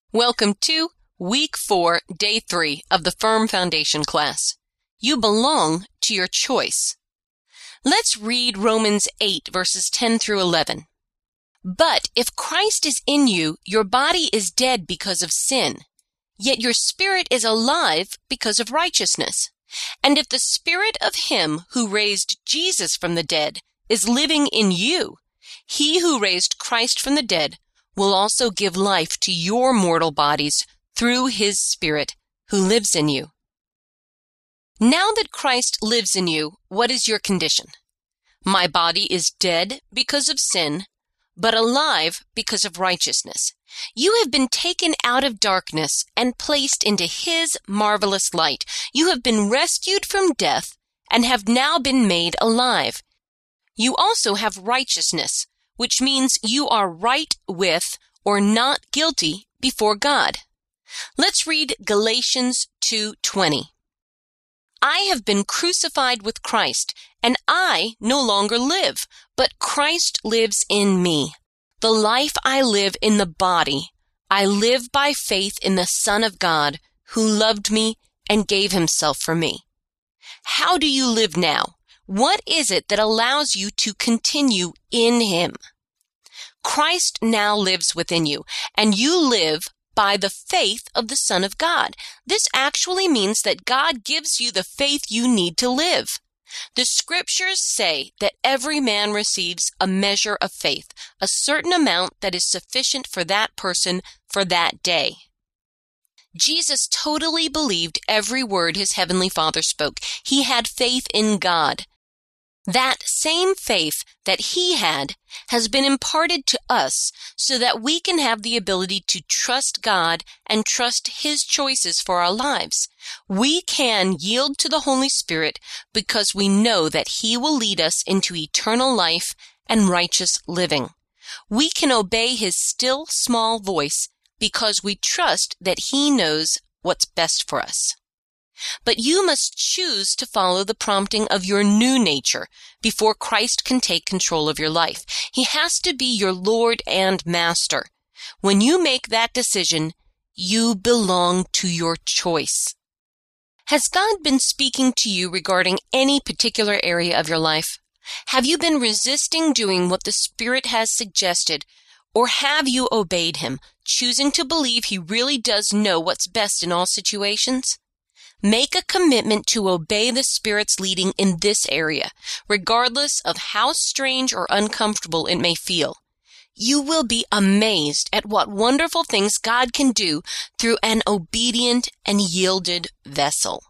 Welcome to Week 4, Day 3 of the Firm Foundation class. You belong to your choice. Let's read Romans 8, verses 10 through 11. But if Christ is in you, your body is dead because of sin, yet your spirit is alive because of righteousness. And if the spirit of him who raised Jesus from the dead is living in you, he who raised Christ from the dead will also give life to your mortal bodies through his Spirit who lives in you. Now that Christ lives in you, what is your condition? My body is dead because of sin, but alive because of righteousness. You have been taken out of darkness and placed into his marvelous light. You have been rescued from death and have now been made alive. You also have righteousness, which means you are right with or not guilty before God. Let's read Galatians 2:20. I have been crucified with Christ, and I no longer live, but Christ lives in me. The life I live in the body, I live by faith in the Son of God, who loved me and gave himself for me. How do you live now? What is it that allows you to continue in him? Christ now lives within you, and you live by the faith of the Son of God. This actually means that God gives you the faith you need to live. The scriptures say that every man receives a measure of faith, a certain amount that is sufficient for that person for that day. Jesus totally believed every word his heavenly Father spoke. He had faith in God. That same faith that he had has been imparted to us so that we can have the ability to trust God and trust his choices for our lives. We can yield to the Holy Spirit because we know that he will lead us into eternal life and righteous living. We can obey his still small voice because we trust that he knows what's best for us. But you must choose to follow the prompting of your new nature before Christ can take control of your life. He has to be your Lord and Master. When you make that decision, you belong to your choice. Has God been speaking to you regarding any particular area of your life? Have you been resisting doing what the Spirit has suggested, or have you obeyed him, choosing to believe he really does know what's best in all situations? Make a commitment to obey the Spirit's leading in this area, regardless of how strange or uncomfortable it may feel. You will be amazed at what wonderful things God can do through an obedient and yielded vessel.